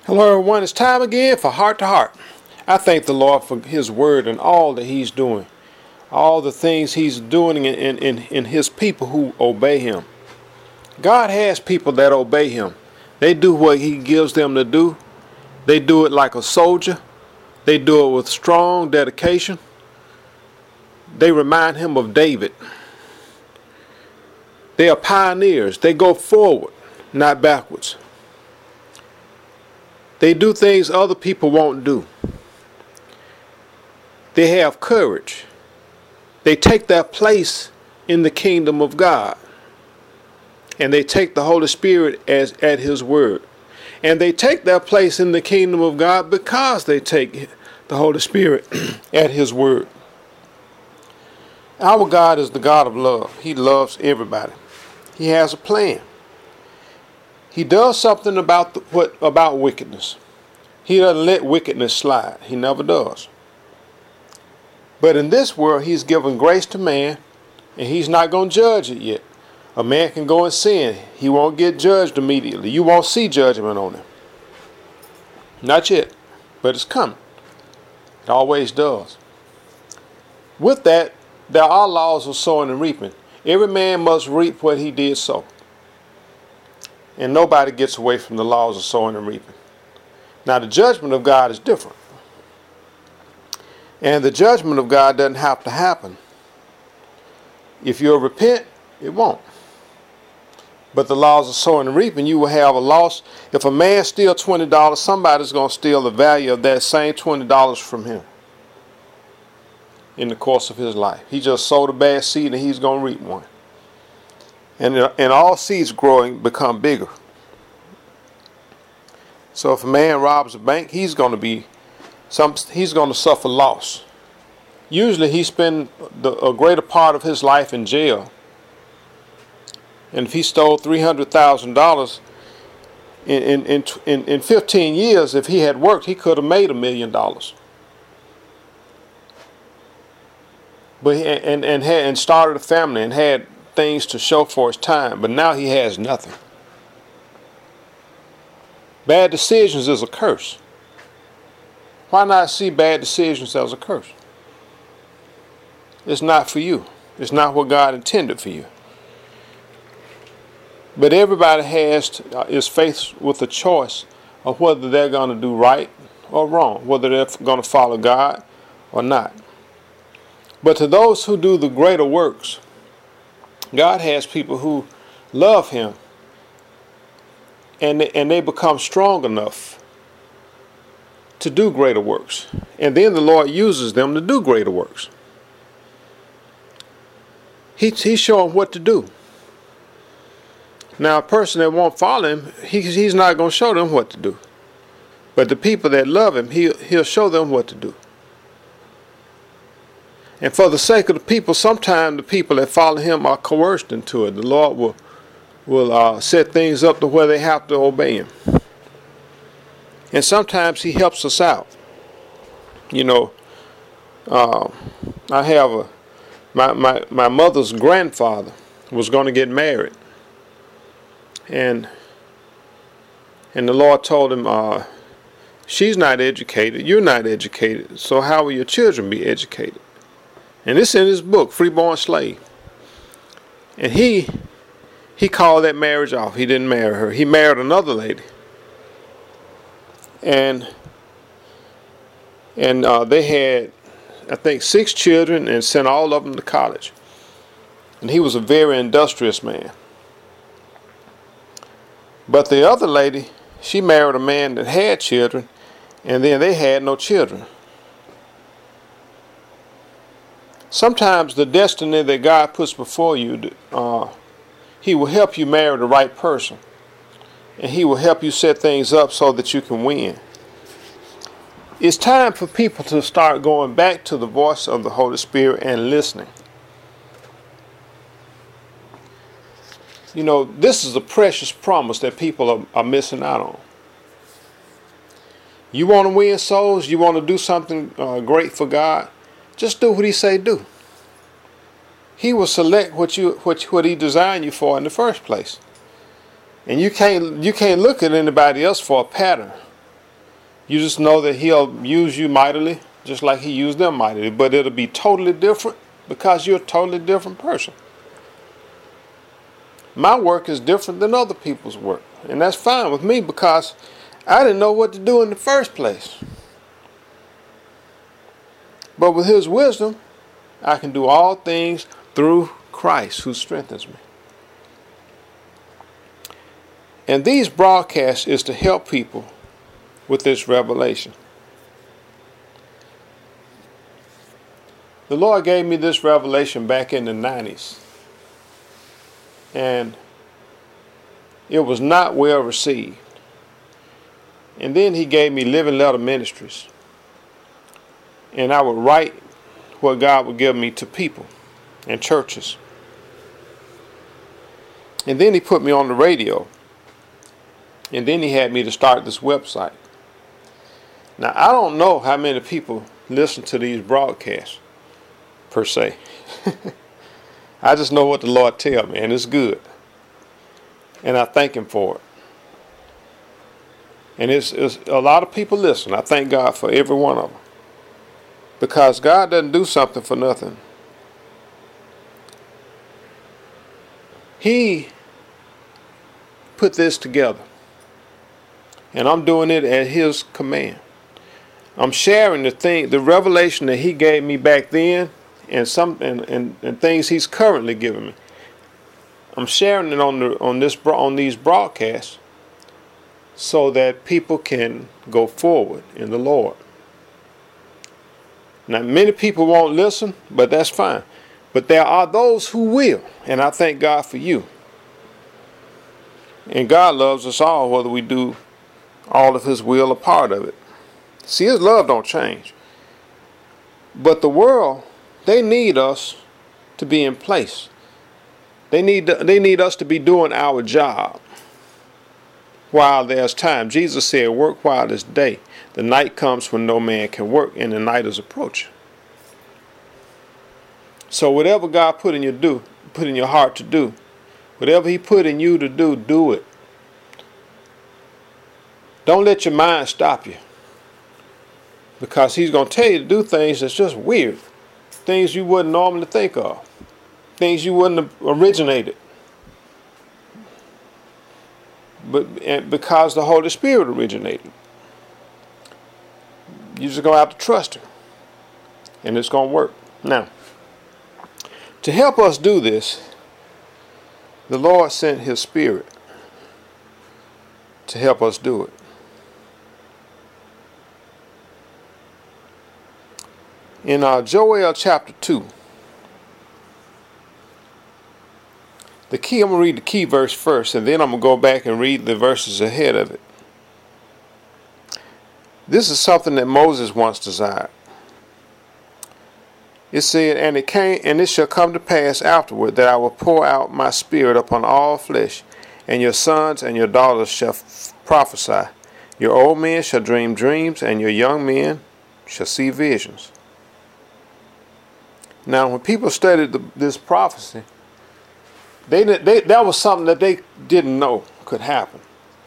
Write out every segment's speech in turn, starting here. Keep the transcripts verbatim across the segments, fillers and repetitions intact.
Hello everyone, it's time again for Heart to Heart. I thank the Lord for His word and all that He's doing. All the things He's doing in, in, in, in His people who obey Him. God has people that obey Him. They do what He gives them to do. They do it like a soldier. They do it with strong dedication. They remind Him of David. They are pioneers. They go forward, not backwards. They do things other people won't do. They have courage. They take their place in the kingdom of God. And they take the Holy Spirit as at His word. And they take their place in the kingdom of God because they take the Holy Spirit at His word. Our God is the God of love. He loves everybody. He has a plan. He does something about the, what about wickedness. He doesn't let wickedness slide. He never does. But in this world, He's given grace to man, and He's not going to judge it yet. A man can go and sin. He won't get judged immediately. You won't see judgment on him. Not yet, but it's coming. It always does. With that, there are laws of sowing and reaping. Every man must reap what he did sow. And nobody gets away from the laws of sowing and reaping. Now the judgment of God is different. And the judgment of God doesn't have to happen. If you'll repent, it won't. But the laws of sowing and reaping, you will have a loss. If a man steals twenty dollars, somebody's going to steal the value of that same twenty dollars from him in the course of his life. He just sowed a bad seed and he's going to reap one. And, and all seeds growing become bigger. So if a man robs a bank, he's going to be some. He's going to suffer loss. Usually, he spends a greater part of his life in jail. And if he stole three hundred thousand dollars in in, in in in fifteen years, if he had worked, he could have made a million dollars. But he, and and had and started a family and had things to show for his time, but now he has nothing. Bad decisions is a curse. Why not see bad decisions as a curse? It's not for you. It's not what God intended for you. But everybody has to, uh, is faced with a choice of whether they're going to do right or wrong, whether they're going to follow God or not. But to those who do the greater works, God has people who love Him, and they, and they become strong enough to do greater works. And then the Lord uses them to do greater works. He, he's showing what to do. Now, a person that won't follow Him, he, He's not going to show them what to do. But the people that love Him, he, He'll show them what to do. And for the sake of the people, sometimes the people that follow Him are coerced into it. The Lord will will uh, set things up to where they have to obey Him. And sometimes He helps us out. You know, uh, I have a my, my my mother's grandfather was going to get married, and and the Lord told him, uh, "She's not educated. You're not educated. So how will your children be educated?" And it's in his book, Freeborn Slave. And he he called that marriage off. He didn't marry her. He married another lady. And and uh, they had, I think, six children and sent all of them to college. And he was a very industrious man. But the other lady, she married a man that had children, and then they had no children. Sometimes the destiny that God puts before you, uh, He will help you marry the right person. And He will help you set things up so that you can win. It's time for people to start going back to the voice of the Holy Spirit and listening. You know, this is a precious promise that people are, are missing out on. You want to win souls? You want to do something uh, great for God? Just do what He say do. He will select what you what what He designed you for in the first place. And you can't you can't look at anybody else for a pattern. You just know that he'll use you mightily, just like he used them mightily. But it'll be totally different because you're a totally different person. My work is different than other people's work. And that's fine with me because I didn't know what to do in the first place. But with his wisdom, I can do all things through Christ who strengthens me. And these broadcasts is to help people with this revelation. The Lord gave me this revelation back in the nineties. And it was not well received. And then he gave me Living Letter Ministries. And I would write what God would give me to people and churches. And then he put me on the radio. And then he had me to start this website. Now, I don't know how many people listen to these broadcasts, per se. I just know what the Lord tells me, and it's good. And I thank him for it. And it's, it's a lot of people listen. I thank God for every one of them. Because God doesn't do something for nothing. He put this together. And I'm doing it at his command. I'm sharing the thing, the revelation that he gave me back then, and some and, and, and things he's currently giving me. I'm sharing it on the on this on these broadcasts so that people can go forward in the Lord. Now, many people won't listen, but that's fine. But there are those who will, and I thank God for you. And God loves us all, whether we do all of his will or part of it. See, his love don't change. But the world, they need us to be in place. They need to, they need us to be doing our job while there's time. Jesus said, work while it's day. The night comes when no man can work, and the night is approaching. So whatever God put in you do, put in your heart to do, whatever he put in you to do, do it. Don't let your mind stop you. Because he's going to tell you to do things that's just weird. Things you wouldn't normally think of. Things you wouldn't have originated. But because the Holy Spirit originated. You're just going to have to trust him. And it's going to work. Now, to help us do this, the Lord sent his Spirit to help us do it. In uh, Joel chapter two, the key, I'm going to read the key verse first, and then I'm going to go back and read the verses ahead of it. This is something that Moses once desired. It said, and it came, and it shall come to pass afterward that I will pour out my spirit upon all flesh, and your sons and your daughters shall f- prophesy. Your old men shall dream dreams, and your young men shall see visions. Now, when people studied the, this prophecy, they, they that was something that they didn't know could happen.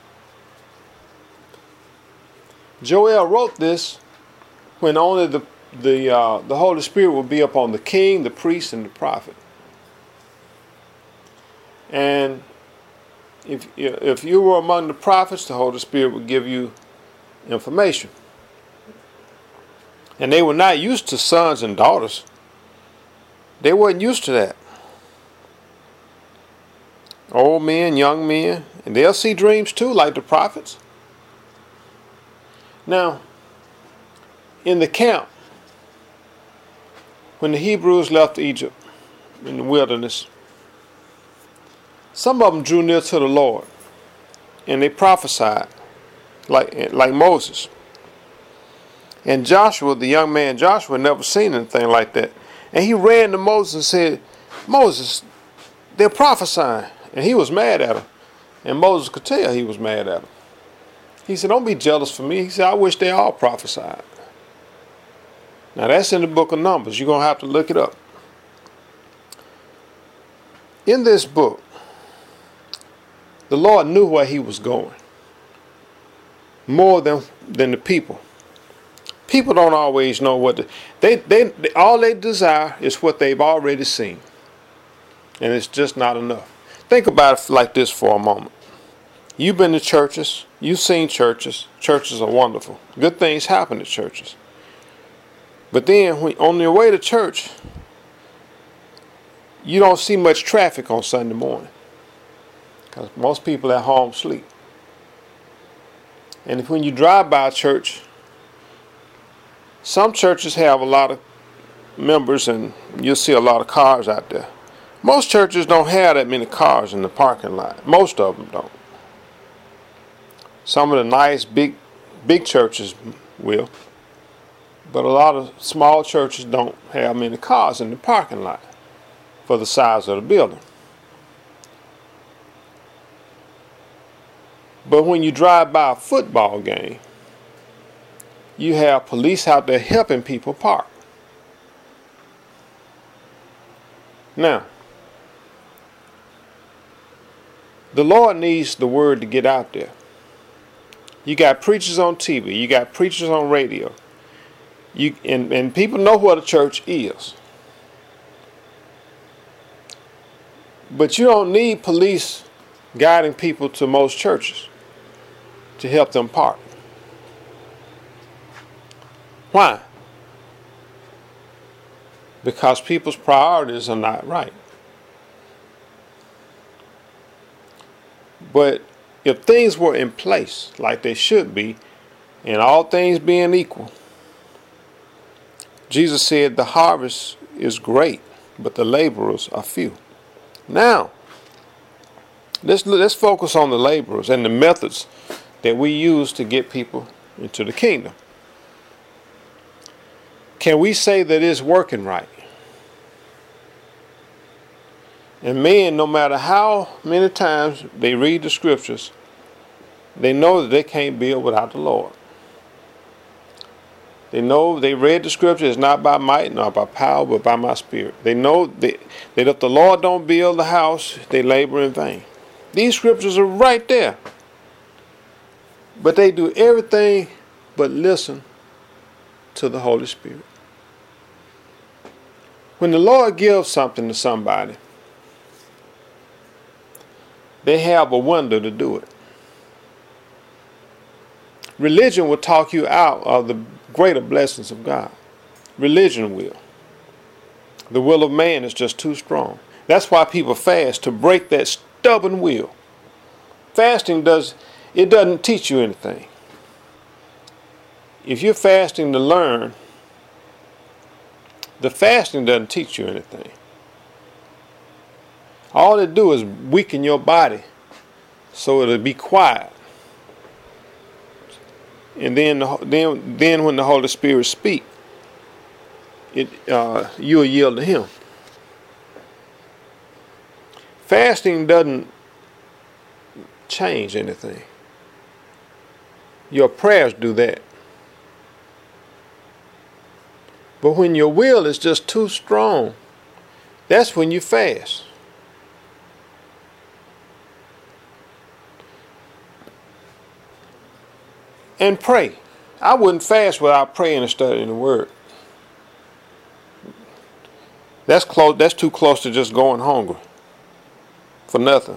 Joel wrote this when only the the uh, the Holy Spirit will be upon the king, the priest, and the prophet. And if if you were among the prophets, the Holy Spirit would give you information. And they were not used to sons and daughters. They weren't used to that. Old men, young men, and they'll see dreams too, like the prophets. Now, in the camp, when the Hebrews left Egypt in the wilderness, some of them drew near to the Lord, and they prophesied, like like Moses. And Joshua, the young man Joshua, never seen anything like that. And he ran to Moses and said, Moses, they're prophesying. And he was mad at him. And Moses could tell he was mad at him. He said, don't be jealous for me. He said, I wish they all prophesied. Now that's in the book of Numbers. You're going to have to look it up. In this book, the Lord knew where he was going. more than than the people. People don't always know what to, they, they they all they desire is what they've already seen, and it's just not enough. Think about it like this for a moment. You've been to churches, you've seen churches. Churches are wonderful. Good things happen at churches. But then when, on your way to church, you don't see much traffic on Sunday morning because most people at home sleep. And if when you drive by a church, some churches have a lot of members and you'll see a lot of cars out there. Most churches don't have that many cars in the parking lot. Most of them don't. Some of the nice big big churches will. But a lot of small churches don't have many cars in the parking lot for the size of the building. But when you drive by a football game, you have police out there helping people park. Now, the Lord needs the word to get out there. You got preachers on T V, you got preachers on radio. You and, and people know what a church is. But you don't need police guiding people to most churches to help them park. Why? Because people's priorities are not right. But if things were in place like they should be, and all things being equal, Jesus said the harvest is great, but the laborers are few. Now, let's, let's focus on the laborers and the methods that we use to get people into the kingdom. Can we say that it's working right? And men, no matter how many times they read the scriptures, they know that they can't build without the Lord. They know they read the scripture, it's not by might, not by power, but by my spirit. They know that, that if the Lord don't build the house, they labor in vain. These scriptures are right there. But they do everything but listen to the Holy Spirit. When the Lord gives something to somebody, they have a window to do it. Religion will talk you out of the greater blessings of God. Religion will. The will of man is just too strong. That's why people fast, to break that stubborn will. Fasting does, it doesn't teach you anything. If you're fasting to learn, the fasting doesn't teach you anything. All it do is weaken your body so it'll be quiet. And then, then, then when the Holy Spirit speaks, it uh, you'll yield to Him. Fasting doesn't change anything. Your prayers do that. But when your will is just too strong, that's when you fast. And pray. I wouldn't fast without praying and studying the Word. That's close. That's too close to just going hungry for nothing.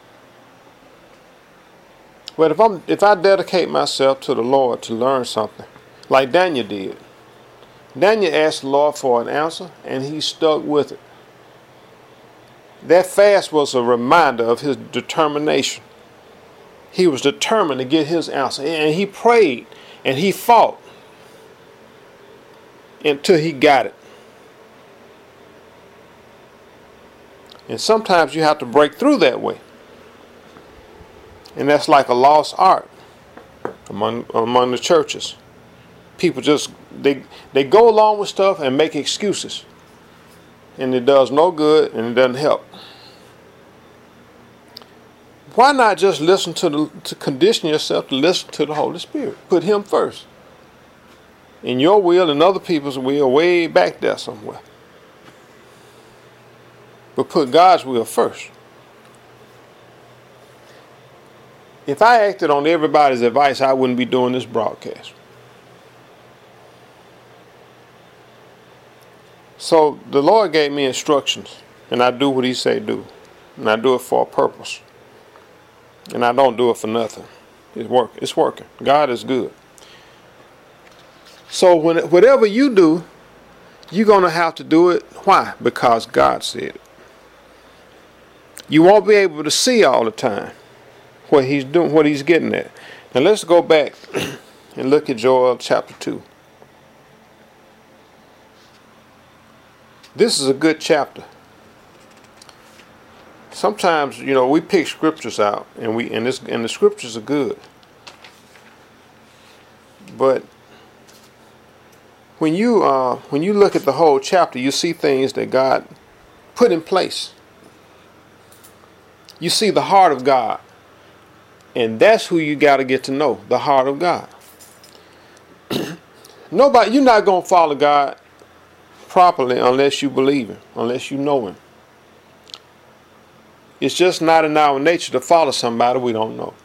But if I'm, if I dedicate myself to the Lord to learn something, like Daniel did, Daniel asked the Lord for an answer, and he stuck with it. That fast was a reminder of his determination. He was determined to get his answer, and he prayed, and he fought until he got it. And sometimes you have to break through that way. And that's like a lost art among among the churches. People just, they, they go along with stuff and make excuses. And it does no good and it doesn't help. Why not just listen to the, to condition yourself to listen to the Holy Spirit? Put Him first. In your will and other people's will way back there somewhere. But put God's will first. If I acted on everybody's advice, I wouldn't be doing this broadcast. So the Lord gave me instructions, and I do what He say do, and I do it for a purpose, and I don't do it for nothing. It's work. It's working. God is good. So when whatever you do, you're gonna have to do it. Why? Because God said it. You won't be able to see all the time what He's doing, what He's getting at. Now let's go back and look at Joel chapter two. This is a good chapter. Sometimes, you know, we pick scriptures out, and we and this and the scriptures are good. But when you uh, when you look at the whole chapter, you see things that God put in place. You see the heart of God, and that's who you got to get to know, the heart of God. Nobody, you're not gonna follow God properly unless you believe Him, unless you know Him. It's just not in our nature to follow somebody we don't know.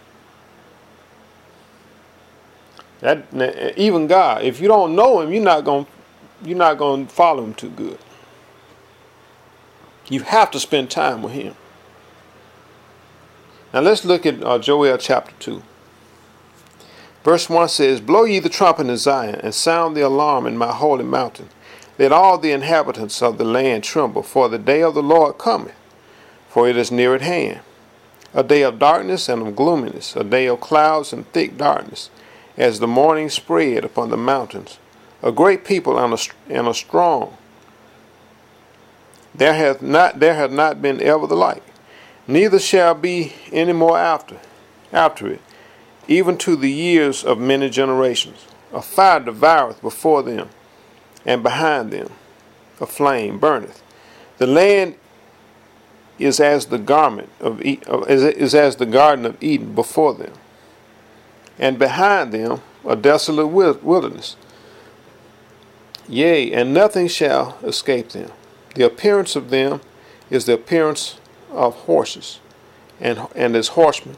That even God, if you don't know Him, you're not going you're not going to follow Him too good. You have to spend time with Him. Now let's look at uh, Joel chapter two. Verse one says, "Blow ye the trumpet in Zion, and sound the alarm in my holy mountain. Let all the inhabitants of the land tremble, for the day of the Lord cometh, for it is near at hand. A day of darkness and of gloominess, a day of clouds and thick darkness, as the morning spread upon the mountains. A great people and a, and a strong. There hath not there hath not been ever the like, neither shall be any more after, after it, even to the years of many generations. A fire devoureth before them, and behind them a flame burneth. The land is as the garment of is, is as the garden of Eden before them, and behind them a desolate wilderness. Yea, and nothing shall escape them. The appearance of them is the appearance of horses, and and as horsemen.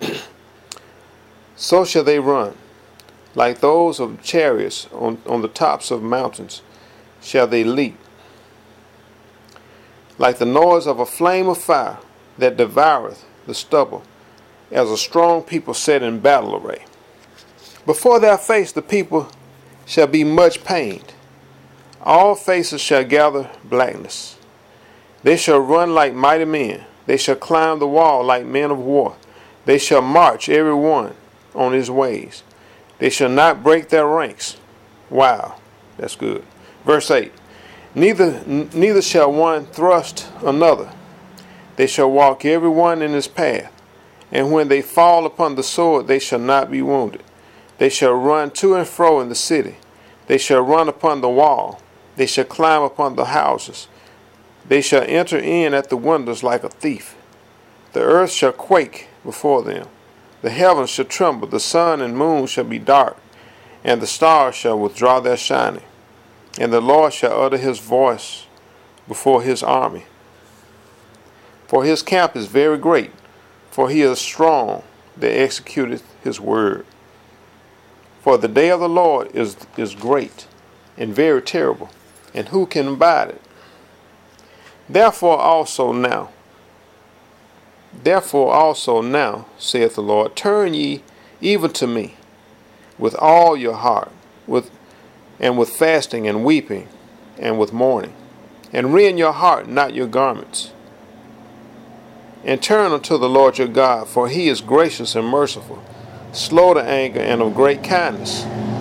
So shall they run, like those of chariots on, on the tops of mountains shall they leap. Like the noise of a flame of fire that devoureth the stubble, as a strong people set in battle array. Before their face the people shall be much pained. All faces shall gather blackness. They shall run like mighty men. They shall climb the wall like men of war. They shall march every one on his ways. They shall not break their ranks. Wow, that's good. Verse eight. Neither neither shall one thrust another. They shall walk every one in his path. And when they fall upon the sword, they shall not be wounded. They shall run to and fro in the city. They shall run upon the wall. They shall climb upon the houses. They shall enter in at the windows like a thief. The earth shall quake before them. The heavens shall tremble. The sun and moon shall be dark, and the stars shall withdraw their shining. And the Lord shall utter his voice before his army. For his camp is very great, for he is strong that executeth his word. For the day of the Lord is, is great and very terrible, and who can abide it? Therefore also now, therefore also now, saith the Lord, turn ye even to me with all your heart, with and with fasting and weeping and with mourning, and rend your heart, not your garments. And turn unto the Lord your God, for he is gracious and merciful, slow to anger, and of great kindness,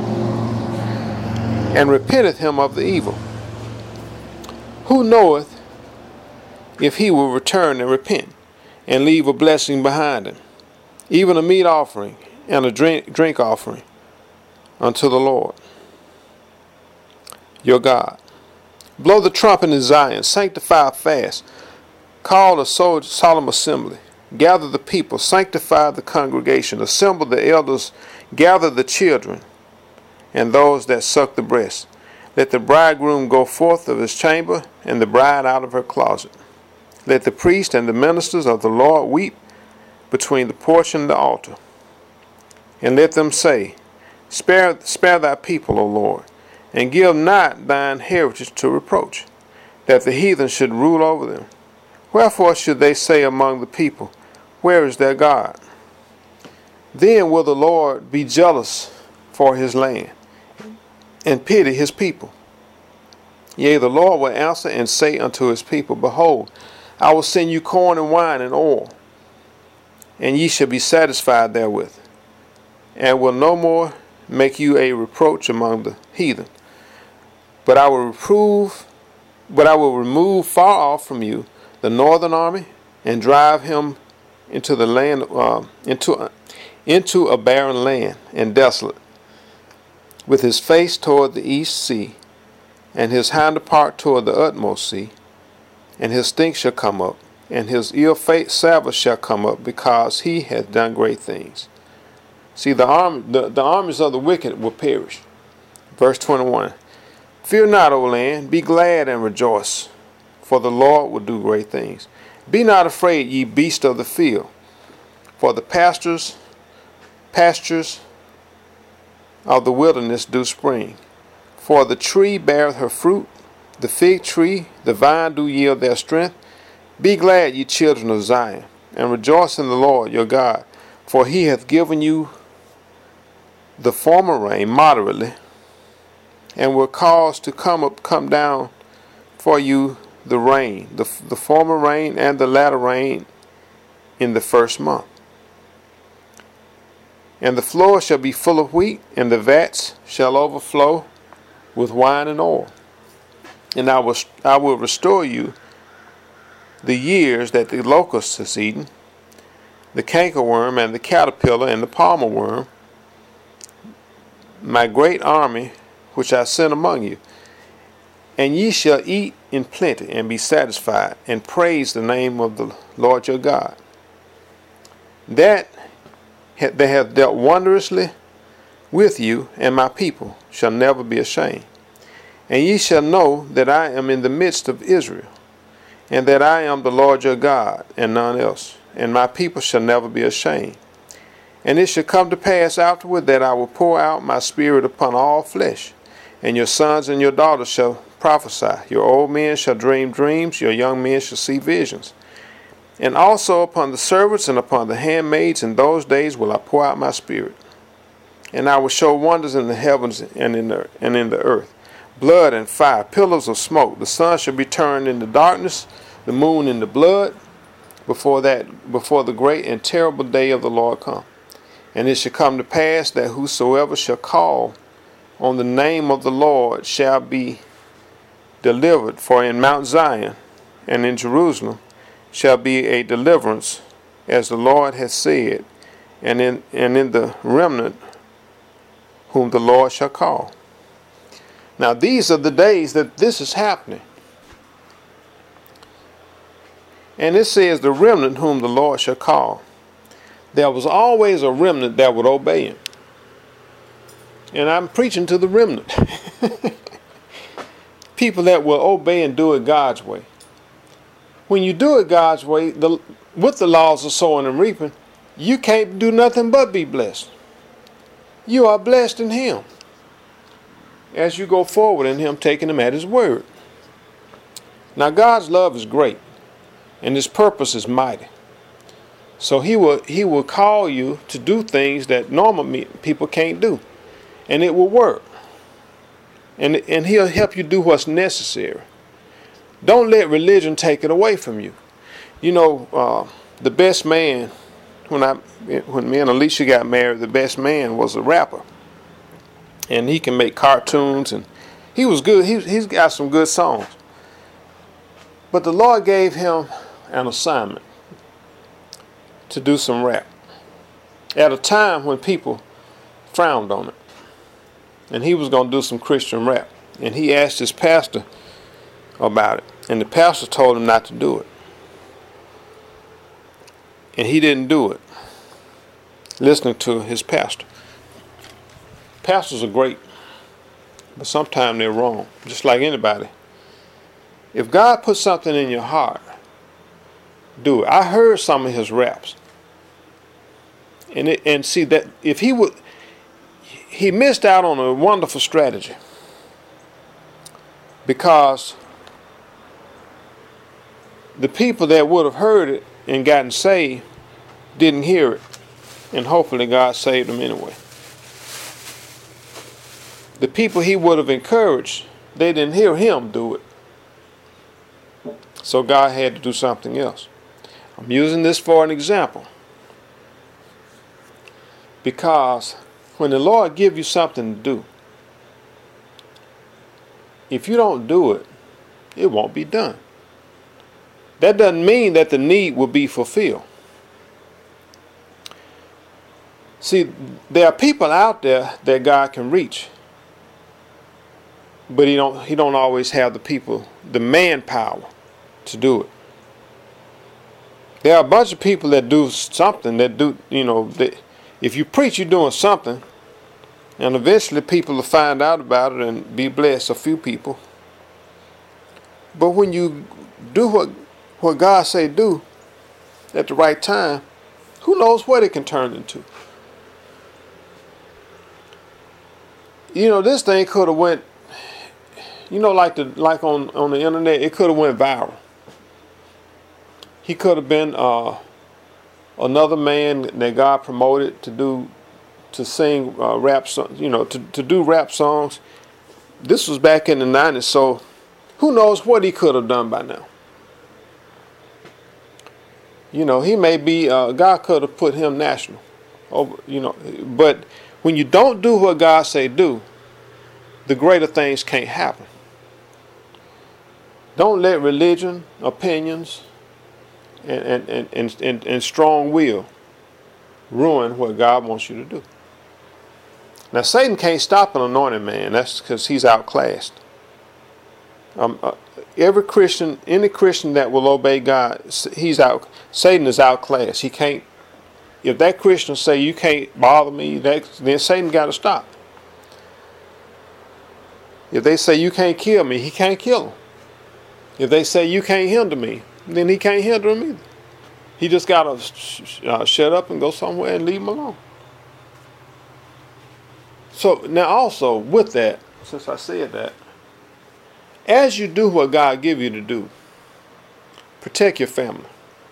and repenteth him of the evil. Who knoweth if he will return and repent, and leave a blessing behind him, even a meat offering and a drink, drink offering unto the Lord your God. Blow the trumpet in Zion, sanctify a fast, call a solemn assembly, gather the people, sanctify the congregation, assemble the elders, gather the children, and those that suck the breast. Let the bridegroom go forth of his chamber, and the bride out of her closet. Let the priest and the ministers of the Lord weep between the porch and the altar. and let them say, Spare, spare thy people, O Lord, and give not thine heritage to reproach, that the heathen should rule over them. Wherefore should they say among the people, Where is their God? Then will the Lord be jealous for his land, and pity his people. Yea, the Lord will answer and say unto his people, Behold, I will send you corn and wine and oil, and ye shall be satisfied therewith, and will no more make you a reproach among the heathen. But I will reprove, but I will remove far off from you the northern army, and drive him into the land, uh, into into a barren land and desolate, with his face toward the east sea, and his hinder part toward the utmost sea. And his stink shall come up, and his ill fate savour shall come up, because he hath done great things. See, the army, the, the armies of the wicked will perish. Verse twenty-one. Fear not, O land, be glad and rejoice, for the Lord will do great things. Be not afraid, ye beasts of the field, for the pastures, pastures of the wilderness do spring. For the tree beareth her fruit, the fig tree, the vine do yield their strength. Be glad, ye children of Zion, and rejoice in the Lord your God, for he hath given you the former rain moderately, and will cause to come up, come down for you the rain, the, the former rain and the latter rain in the first month. And the floor shall be full of wheat, and the vats shall overflow with wine and oil. And I will, I will restore you the years that the locust has eaten, the cankerworm and the caterpillar and the palmer worm, my great army which I sent among you. And ye shall eat in plenty and be satisfied, and praise the name of the Lord your God. That they have dealt wondrously with you, and my people shall never be ashamed. And ye shall know that I am in the midst of Israel, and that I am the Lord your God, and none else, and my people shall never be ashamed. And it shall come to pass afterward that I will pour out my spirit upon all flesh, and your sons and your daughters shall prophesy, your old men shall dream dreams, your young men shall see visions. And also upon the servants and upon the handmaids in those days will I pour out my spirit. And I will show wonders in the heavens and in the, and in the earth, blood and fire, pillars of smoke. The sun shall be turned into darkness, the moon into blood, before that, before the great and terrible day of the Lord come. And it shall come to pass that whosoever shall call on the name of the Lord shall be delivered. For in Mount Zion and in Jerusalem shall be a deliverance, as the Lord has said, and in and in the remnant whom the Lord shall call. Now these are the days that this is happening. And it says the remnant whom the Lord shall call. There was always a remnant that would obey him. And I'm preaching to the remnant. People that will obey and do it God's way. When you do it God's way, the, with the laws of sowing and reaping, you can't do nothing but be blessed. You are blessed in him as you go forward in him, taking him at his word. Now God's love is great, and his purpose is mighty. So he will he will call you to do things that normal people can't do, and it will work. And and he'll help you do what's necessary. Don't let religion take it away from you. You know, uh, the best man, when I when me and Alicia got married, the best man was a rapper, and he can make cartoons, and he was good. He he's got some good songs. But the Lord gave him an assignment to do some rap at a time when people frowned on it. And he was going to do some Christian rap. And he asked his pastor about it. And the pastor told him not to do it. And he didn't do it, listening to his pastor. Pastors are great, but sometimes they're wrong, just like anybody. If God puts something in your heart, do it. I heard some of his raps, And it, and see that if he would, he missed out on a wonderful strategy, because the people that would have heard it and gotten saved didn't hear it, and hopefully God saved them anyway. The people he would have encouraged, they didn't hear him do it, so God had to do something else. I'm using this for an example, because when the Lord gives you something to do, if you don't do it, it won't be done. That doesn't mean that the need will be fulfilled. See, there are people out there that God can reach, but he don't he don't always have the people, the manpower to do it. There are a bunch of people that do something, that do, you know, that if you preach, you're doing something, and eventually people will find out about it and be blessed, a few people. But when you do what what God say do at the right time, who knows what it can turn into? You know, this thing could have went, you know, like the like on on the internet, it could have went viral. He could have been uh, another man that God promoted to do, to sing uh, rap songs, you know, to, to do rap songs. This was back in the nineties, so who knows what he could have done by now. You know, he may be, uh, God could have put him national, over, you know, but when you don't do what God say do, the greater things can't happen. Don't let religion, opinions, and, and, and, and, and, and strong will ruin what God wants you to do. Now, Satan can't stop an anointed man. That's because he's outclassed. Um, uh, every Christian, any Christian that will obey God, he's out. Satan is outclassed. He can't. If that Christian say you can't bother me, that, then Satan got to stop. If they say you can't kill me, he can't kill them. If they say you can't hinder me, then he can't hinder them either. He just got to sh uh, shut up and go somewhere and leave him alone. So now also with that, since I said that, as you do what God give you to do, protect your family.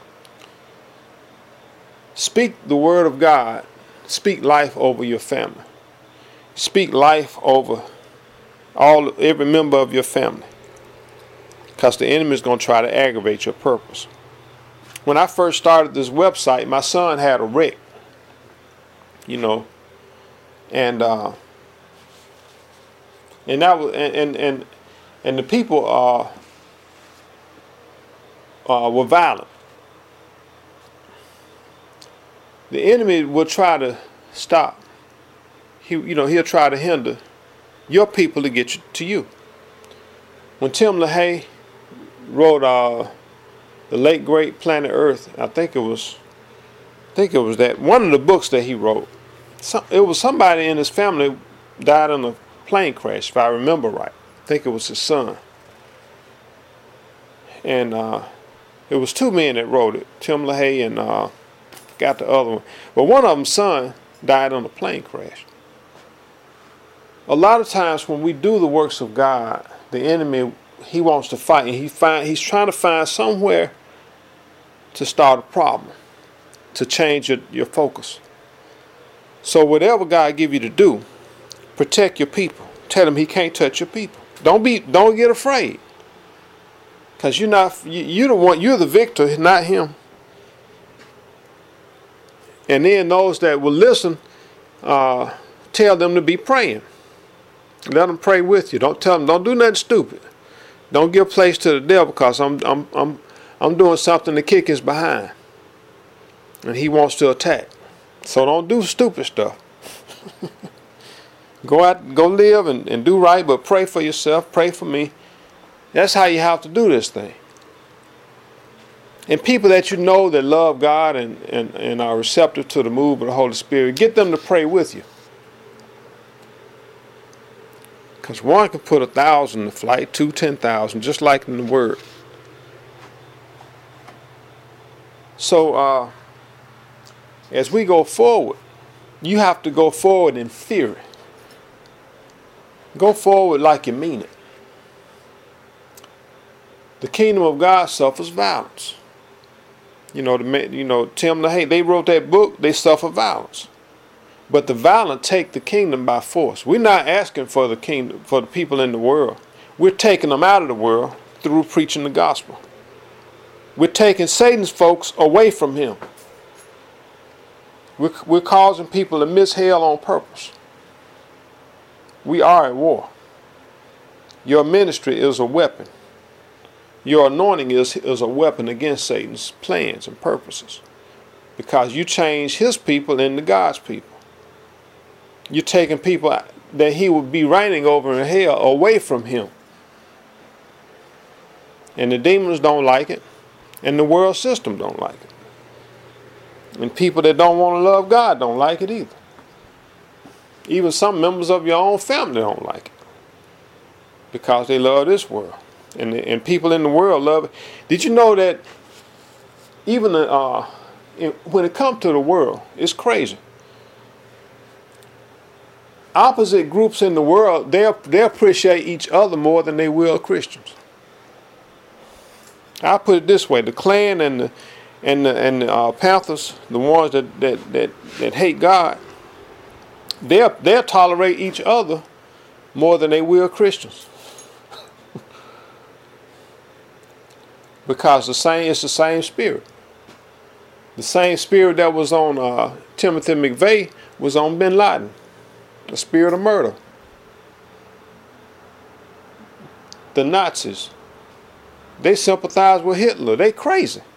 Speak the word of God. Speak life over your family. Speak life over all every member of your family, because the enemy is going to try to aggravate your purpose. When I first started this website, my son had a wreck, you know, and uh, and that was and and and, and the people uh, uh, were violent. The enemy will try to stop. He, you know, he'll try to hinder your people to get you, to you. When Tim LaHaye wrote uh, the late great Planet Earth, I think it was, I think it was that one of the books that he wrote. Some, it was somebody in his family died in a plane crash, if I remember right. I think it was his son. And uh, it was two men that wrote it, Tim LaHaye and uh, got the other one. But one of them's son died on a plane crash. A lot of times when we do the works of God, the enemy, he wants to fight, and he find he's trying to find somewhere to start a problem, to change your, your focus. So whatever God give you to do, protect your people. Tell him he can't touch your people. Don't be don't get afraid. Because you're not you, you're the one, you're the victor, not him. And then those that will listen, uh, tell them to be praying. Let them pray with you. Don't tell them, don't do nothing stupid. Don't give place to the devil, because I'm I'm I'm I'm doing something to kick his behind, and he wants to attack. So don't do stupid stuff. Go out, go live and, and do right, but pray for yourself, pray for me. That's how you have to do this thing. And people that you know that love God and, and, and are receptive to the move of the Holy Spirit, get them to pray with you. Because one can put a thousand to flight, two, ten thousand, just like in the Word. So, uh, As we go forward, you have to go forward in theory. Go forward like you mean it. The kingdom of God suffers violence. You know, the you know Tim LaHaye, they wrote that book. They suffer violence, but the violent take the kingdom by force. We're not asking for the kingdom for the people in the world. We're taking them out of the world through preaching the gospel. We're taking Satan's folks away from him. We're, we're causing people to miss hell on purpose. We are at war. Your ministry is a weapon. Your anointing is, is a weapon against Satan's plans and purposes. Because you change his people into God's people. You're taking people that he would be reigning over in hell away from him. And the demons don't like it. And the world system don't like it. And people that don't want to love God don't like it either. Even some members of your own family don't like it. Because they love this world. And, the, and people in the world love it. Did you know that even the, uh, in, when it comes to the world, it's crazy. Opposite groups in the world, they they appreciate each other more than they will Christians. I'll put it this way: the Klan and the and the, and the uh, Panthers, the ones that, that that that hate God, they they'll tolerate each other more than they will Christians. Because the same, it's the same spirit. The same spirit that was on uh, Timothy McVeigh was on Bin Laden. The spirit of murder. The Nazis. They sympathize with Hitler. They crazy.